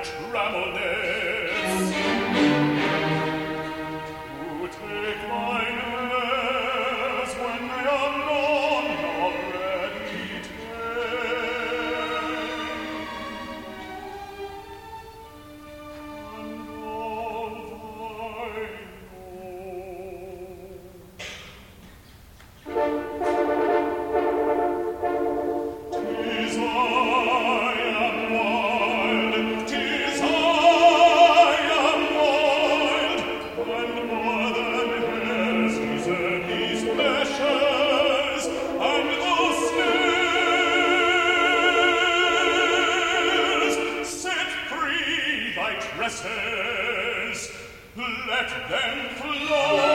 trammellets, to take mine airs when they are none already ta'en, and all thine own. 'Tis I am wild, 'tis I am wild, and more than hares deserve these pleasures, and the snares. Set free thy tresses, let them flow.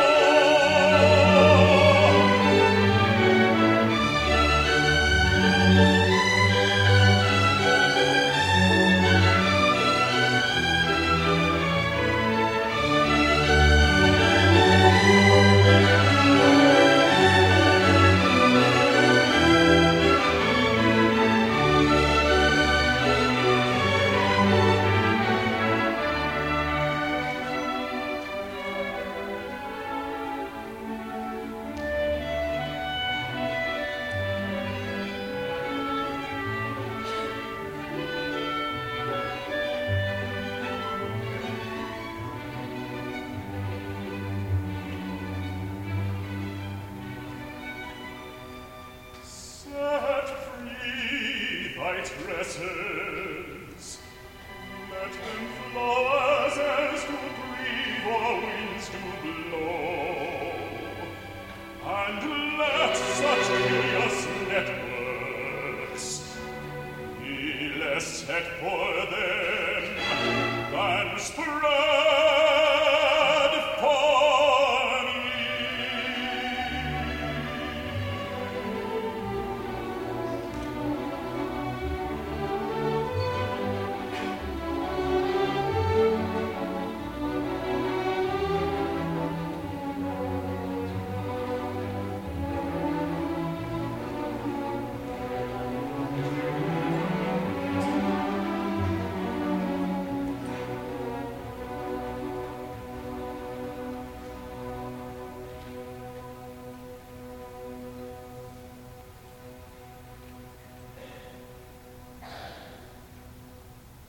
Set free thy tresses, let them flow as to breathe or winds to blow, and let such curious networks be less set for them than spread